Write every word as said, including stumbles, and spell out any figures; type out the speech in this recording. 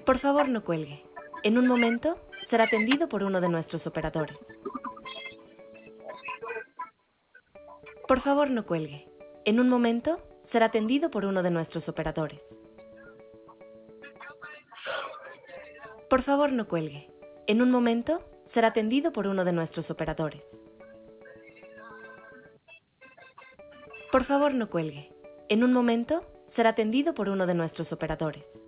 Por favor, no cuelgue. En un momento será atendido por uno de nuestros operadores. Por favor, no cuelgue. En un momento será atendido por uno de nuestros operadores. Por favor, no cuelgue. En un momento será atendido por uno de nuestros operadores. Por favor, no cuelgue. En un momento será atendido por uno de nuestros operadores.